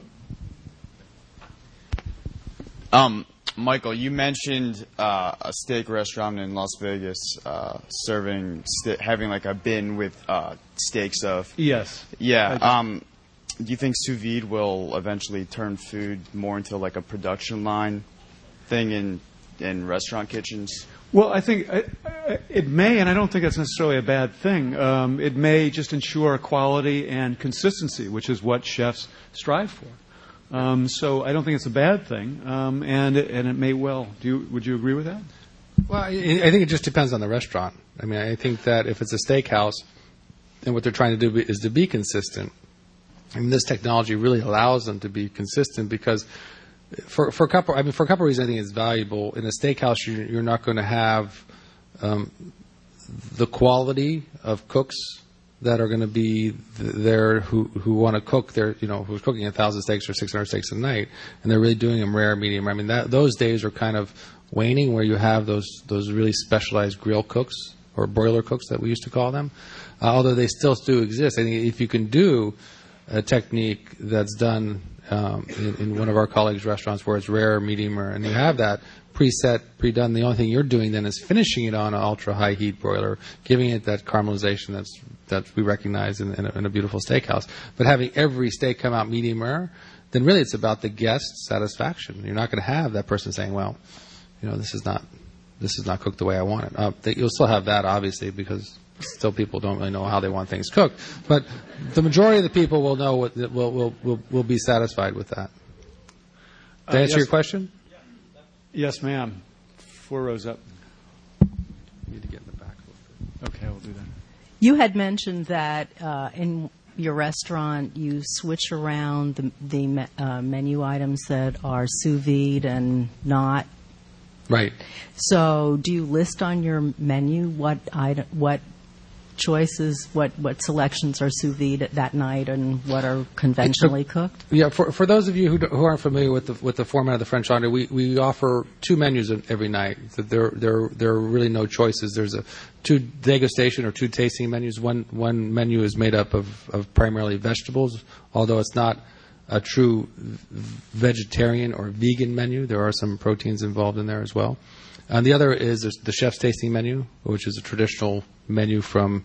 Michael, you mentioned a steak restaurant in Las Vegas serving, having like a bin with steaks of. Yes. Yeah. Do you think sous vide will eventually turn food more into like a production line thing in restaurant kitchens? Well, I think it may, and I don't think it's necessarily a bad thing. It may just ensure quality and consistency, which is what chefs strive for. So I don't think it's a bad thing, and it may well. Would you agree with that? Well, I think it just depends on the restaurant. I mean, I think that if it's a steakhouse, and what they're trying to do is to be consistent, I mean, this technology really allows them to be consistent because for a couple of reasons, I think it's valuable. In a steakhouse, you're not going to have the quality of cooks that are going to be there who want to cook who's cooking 1,000 steaks or 600 steaks a night, and they're really doing them rare, medium. I mean, those days are kind of waning, where you have those really specialized grill cooks or broiler cooks that we used to call them. Although they still do exist, I think if you can do a technique that's done in one of our colleagues' restaurants where it's rare, medium, and you have that preset, pre-done, the only thing you're doing then is finishing it on an ultra-high heat broiler, giving it that caramelization that we recognize in a beautiful steakhouse. But having every steak come out medium rare, then really it's about the guest satisfaction. You're not going to have that person saying, well, this is not cooked the way I want it. You'll still have that, obviously, because still people don't really know how they want things cooked. But the majority of the people will know will be satisfied with that. To answer your question? Yes, ma'am. 4 rows up. Need to get in the back a little bit. Okay, we'll do that. You had mentioned that in your restaurant you switch around the menu items that are sous vide and not. Right. So, do you list on your menu what choices, what selections are sous vide that night, and what are conventionally cooked? Yeah, for those of you who aren't familiar with the format of the French Laundry, we offer 2 menus every night. There are really no choices. There's 2 degustation or 2 tasting menus. One menu is made up of primarily vegetables, although it's not a true vegetarian or vegan menu. There are some proteins involved in there as well. And the other is the chef's tasting menu, which is a traditional menu from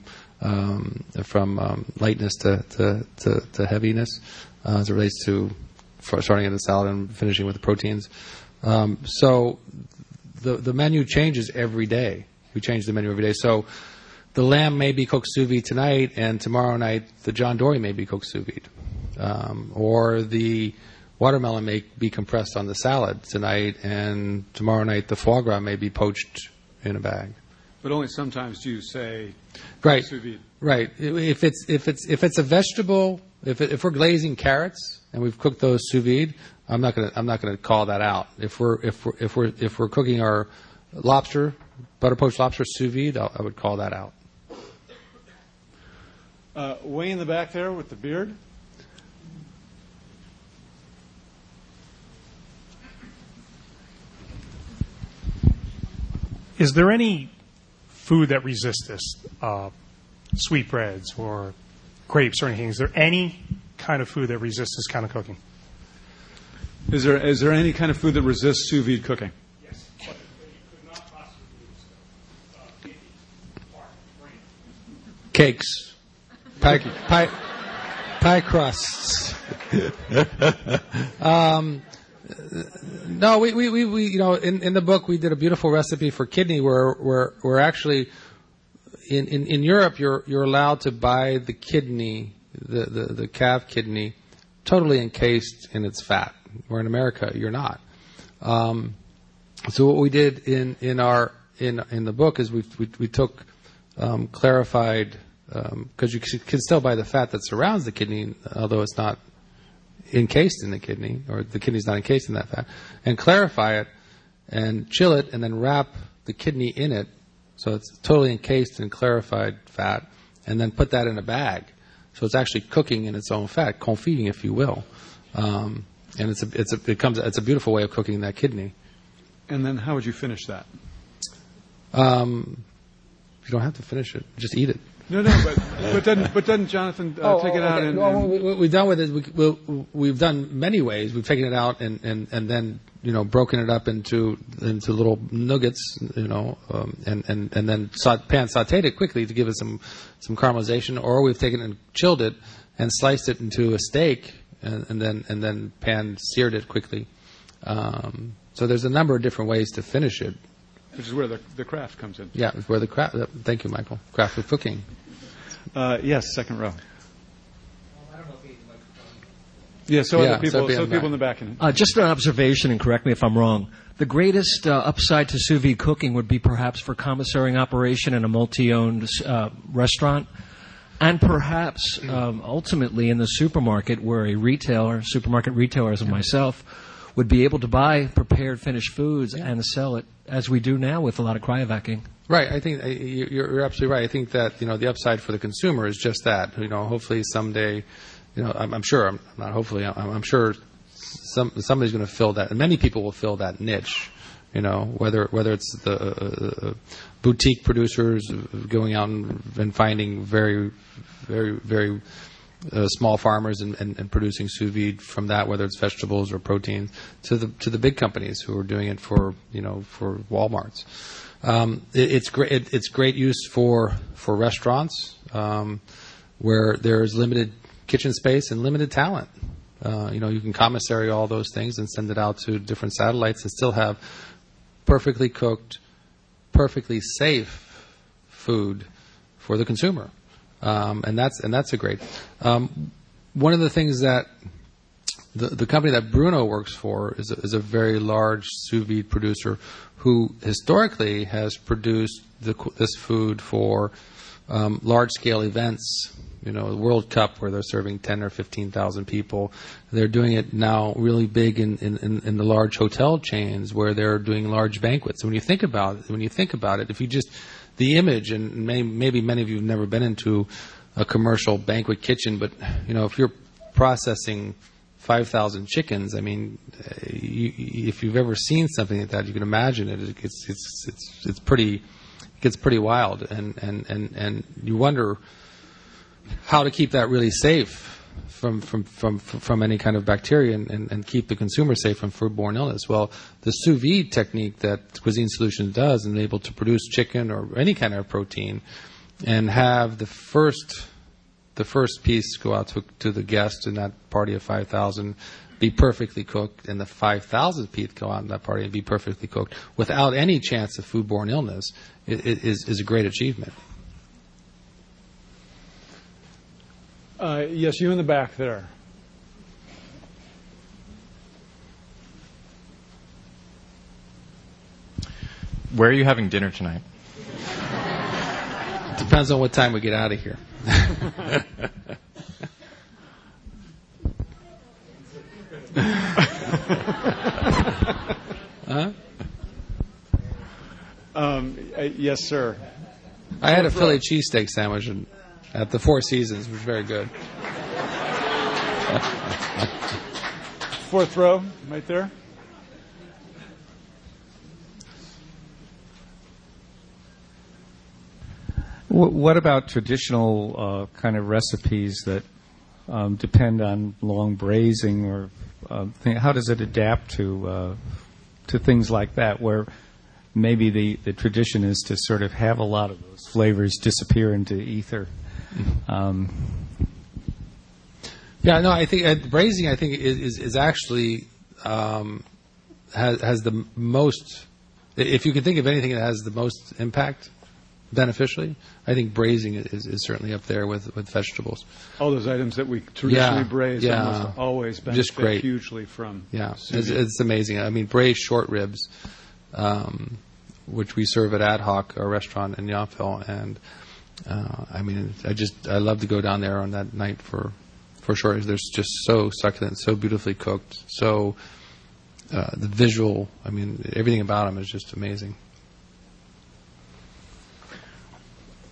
lightness to heaviness, as it relates to starting at the salad and finishing with the proteins. So the menu changes every day. We change the menu every day. So the lamb may be cooked sous vide tonight, and tomorrow night the John Dory may be cooked sous vide, or the watermelon may be compressed on the salad tonight, and tomorrow night the foie gras may be poached in a bag. But only sometimes do you say right, sous vide. Right. If it's a vegetable, if we're glazing carrots and we've cooked those sous vide, I'm not gonna call that out. If we're cooking our lobster, butter poached lobster sous vide, I would call that out. Way in the back there with the beard. Is there any food that resists this? Sweetbreads or crepes or anything? Is there any kind of food that resists this kind of cooking? Is there any kind of food that resists sous vide cooking? Yes, but you could not possibly do this. Cakes, pie crusts. No, we in the book we did a beautiful recipe for kidney where actually in Europe you're allowed to buy the kidney, the calf kidney, totally encased in its fat. Where in America you're not. So what we did in the book is we took clarified, because you can still buy the fat that surrounds the kidney, although it's not encased in the kidney, or the kidney's not encased in that fat, and clarify it and chill it and then wrap the kidney in it So it's totally encased in clarified fat, and then put that in a bag. So it's actually cooking in its own fat, confiting, if you will. And it's a beautiful way of cooking that kidney. And then how would you finish that? You don't have to finish it; just eat it. No, but doesn't Jonathan take it out? Okay. What we've done with it, we've done many ways. We've taken it out and then broken it up into little nuggets, and then pan sautéed it quickly to give it some caramelization, or we've taken it and chilled it and sliced it into a steak and then pan seared it quickly. So there's a number of different ways to finish it. Which is where the craft comes in. Yeah, it's where the craft. Thank you, Michael. Craft of cooking. Yes, second row. I don't know if yeah, other people, people in the back. Just an observation, and correct me if I'm wrong. The greatest upside to sous vide cooking would be perhaps for commissarying operation in a multi-owned restaurant, and perhaps ultimately in the supermarket, where supermarket retailers and myself would be able to buy prepared finished foods and sell it, as we do now with a lot of cryovacking. Right. I think you're absolutely right. I think that the upside for the consumer is just that. Hopefully someday, I'm sure. I'm sure somebody's going to fill that, and many people will fill that niche. Whether it's the boutique producers going out and finding very, very, very small farmers and producing sous vide from that, whether it's vegetables or proteins, to the big companies who are doing it for Walmarts. It's great. It's great use for restaurants where there's limited kitchen space and limited talent. You can commissary all those things and send it out to different satellites and still have perfectly cooked, perfectly safe food for the consumer. And that's a great. One of the things that the company that Bruno works for is a very large sous vide producer who historically has produced this food for large scale events. The World Cup, where they're serving 10 or 15,000 people. They're doing it now really big in the large hotel chains where they're doing large banquets. And when you think about it, if you just the image, and maybe many of you have never been into a commercial banquet kitchen, but if you're processing 5,000 chickens, I mean, if you've ever seen something like that, you can imagine it. It gets pretty wild, and you wonder how to keep that really safe from any kind of bacteria and keep the consumer safe from foodborne illness. Well, the sous vide technique that Cuisine Solutions does is able to produce chicken or any kind of protein and have the first piece go out to the guest in that party of 5,000 be perfectly cooked, and the 5,000th piece go out in that party and be perfectly cooked without any chance of foodborne illness is a great achievement. Yes, you in the back there. Where are you having dinner tonight? Depends on what time we get out of here. Huh? Yes, sir. I had a Philly cheesesteak sandwich at the Four Seasons, which was very good. Fourth row, right there. What about traditional kind of recipes that depend on long braising, or how does it adapt to things like that, where maybe the tradition is to sort of have a lot of those flavors disappear into ether? I think braising. I think is actually has the most. If you can think of anything that has the most impact beneficially, I think braising is certainly up there with vegetables. All those items that we traditionally braise almost always benefit hugely from. Yeah, it's amazing. I mean, braised short ribs, which we serve at Ad Hoc, our restaurant in Yountville, and I love to go down there on that night for short ribs. They're just so succulent, so beautifully cooked, so the visual. I mean, everything about them is just amazing.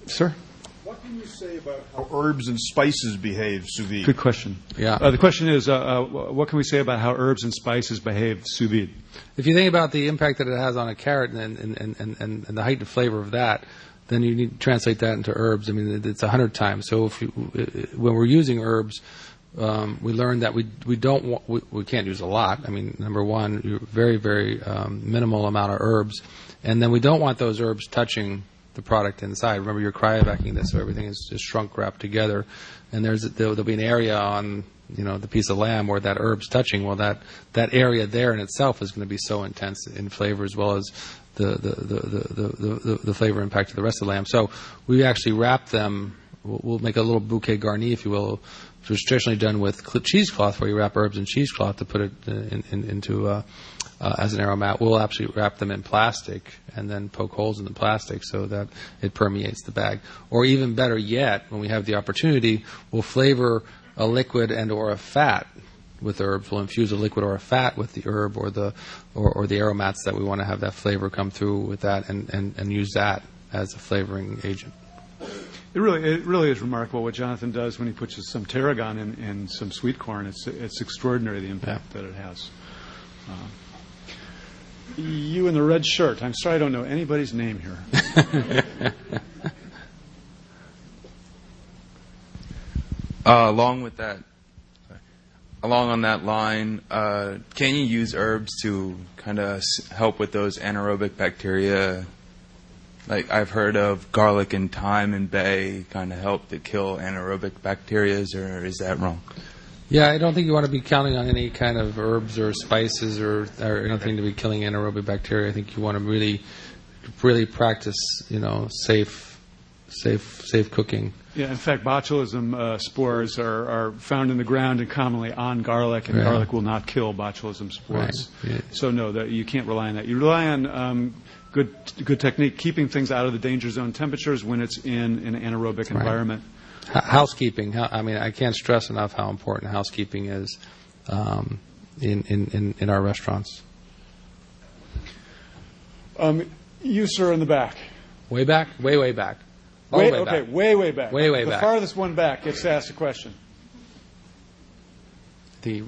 Sir? What can you say about how herbs and spices behave sous vide? Good question. Yeah. The question is, what can we say about how herbs and spices behave sous vide? If you think about the impact that it has on a carrot and the heightened flavor of that, then you need to translate that into herbs. I mean, it's 100 times. So when we're using herbs, we learned that we can't use a lot. I mean, number one, very, very minimal amount of herbs, and then we don't want those herbs touching the product inside. Remember, you're cryovacuuming this, so everything is just shrunk wrapped together, and there'll be an area on the piece of lamb where that herb's touching. Well, that area there in itself is going to be so intense in flavor as well as the flavor impact of the rest of the lamb. So we actually wrap them. We'll make a little bouquet garni, if you will, which was traditionally done with cheesecloth, where you wrap herbs in cheesecloth to put it into as an aromat. We'll actually wrap them in plastic and then poke holes in the plastic so that it permeates the bag. Or even better yet, when we have the opportunity, we'll flavor a liquid and or a fat with herbs. We'll infuse a liquid or a fat with the herb or the aromats that we want to have that flavor come through with that, and use that as a flavoring agent. It really is remarkable what Jonathan does when he puts some tarragon in some sweet corn. It's extraordinary, the impact that it has. You in the red shirt. I'm sorry I don't know anybody's name here. Along on that line, can you use herbs to kind of help with those anaerobic bacteria? Like I've heard of garlic and thyme and bay kind of help to kill anaerobic bacteria, or is that wrong? Yeah, I don't think you want to be counting on any kind of herbs or spices or anything to be killing anaerobic bacteria. I think you want to really practice, safe cooking. Yeah, in fact, botulism spores are found in the ground and commonly on garlic, and garlic will not kill botulism spores. Right. Yeah. So no, you can't rely on that. You rely on good technique, keeping things out of the danger zone temperatures when it's in an anaerobic environment. Housekeeping. I can't stress enough how important housekeeping is in our restaurants. You, sir, in the back. Way back? Way back. Way back. Way back. Way back. The farthest one back gets to ask a question. You're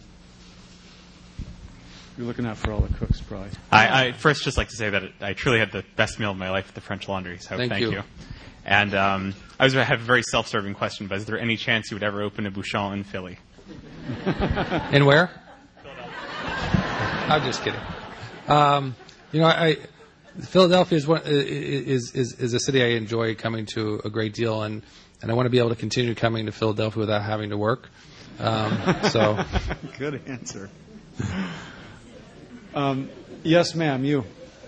looking out for all the cooks, probably. I first just like to say that I truly had the best meal of my life at the French Laundry, so thank you. And I was going to have a very self-serving question, but is there any chance you would ever open a Bouchon in Philly? In where? Philadelphia. I'm just kidding. Philadelphia is a city I enjoy coming to a great deal, and I want to be able to continue coming to Philadelphia without having to work. So, good answer. Yes, ma'am, you.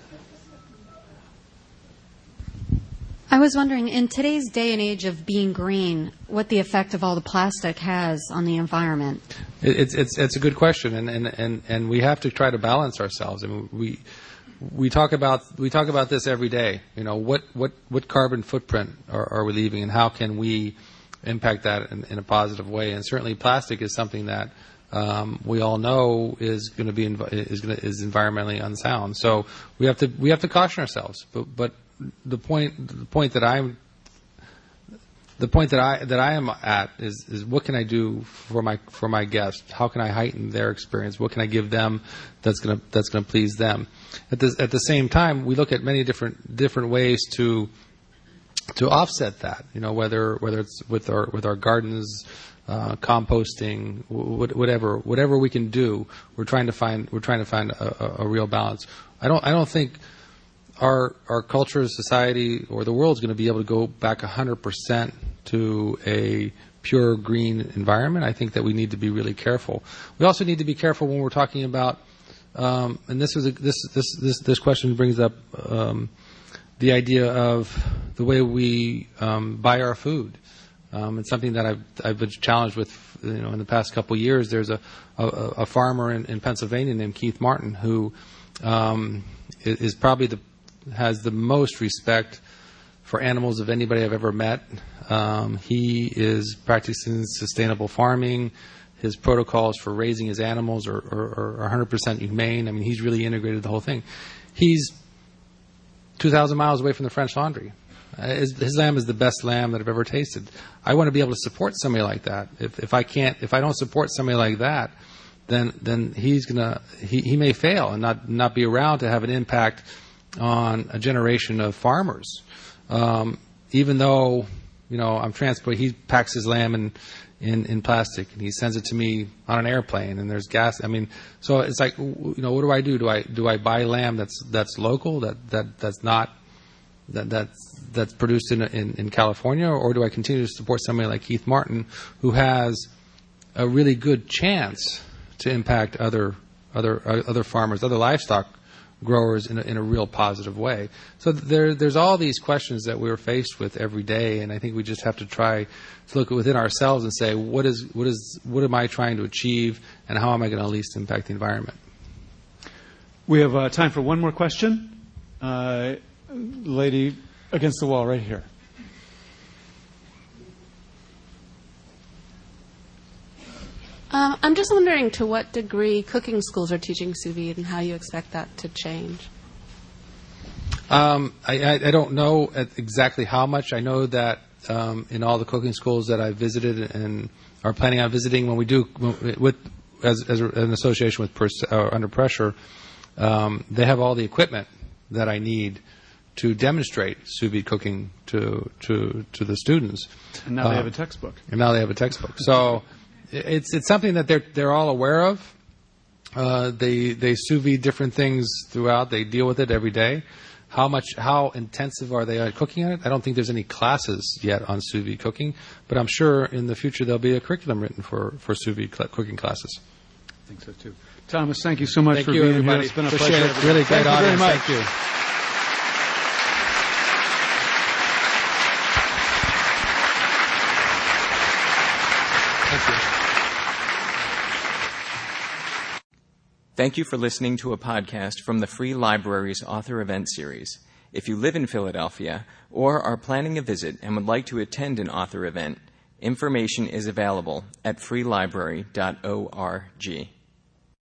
I was wondering, in today's day and age of being green, what the effect of all the plastic has on the environment. It's a good question, and we have to try to balance ourselves. I mean, we talk about this every day. What carbon footprint are we leaving, and how can we impact that in a positive way? And certainly, plastic is something that we all know is going to be is environmentally unsound. So we have to caution ourselves. But the point that I am at is what can I do for my guests? How can I heighten their experience? What can I give them that's going to please them? At the same time, we look at many different ways to offset that. Whether it's with our gardens, composting, whatever we can do. We're trying to find a real balance. I don't think our culture, society, or the world is going to be able to go back 100% to a pure green environment. I think that we need to be really careful. We also need to be careful when we're talking about, and this question brings up the idea of the way we buy our food. It's something that I've been challenged with, in the past couple of years. There's a farmer in Pennsylvania named Keith Martin who is probably has the most respect for animals of anybody I've ever met. He is practicing sustainable farming. His protocols for raising his animals are 100% humane. I mean, he's really integrated the whole thing. He's 2,000 miles away from the French Laundry. His lamb is the best lamb that I've ever tasted. I want to be able to support somebody like that. If I don't support somebody like that, then he may fail and not be around to have an impact on a generation of farmers. Even though, I'm transporting, he packs his lamb in plastic and he sends it to me on an airplane and there's gas. So it's like, what do I do? Do I buy lamb that's local, that's produced in California, or do I continue to support somebody like Keith Martin, who has a really good chance to impact other farmers, other livestock growers in a real positive way? So there's all these questions that we're faced with every day, and I think we just have to try to look within ourselves and say, what am I trying to achieve, and how am I going to least impact the environment? We have time for one more question. Lady against the wall right here. I'm just wondering to what degree cooking schools are teaching sous vide and how you expect that to change. I don't know exactly how much. I know that in all the cooking schools that I visited and are planning on visiting, when we do as an association with Under Pressure, they have all the equipment that I need to demonstrate sous vide cooking to the students. And now they have a textbook. So it's something that they're all aware of. They sous vide different things throughout. They deal with it every day. How intensive are they at cooking at it? I don't think there's any classes yet on sous vide cooking, but I'm sure in the future there'll be a curriculum written for sous vide cooking classes. I think so too. Thomas, thank you so much for being everybody. here. It's been a Appreciate pleasure. It. Really great audience. Thank you. Thank you for listening to a podcast from the Free Library's Author Event Series. If you live in Philadelphia or are planning a visit and would like to attend an author event, information is available at freelibrary.org.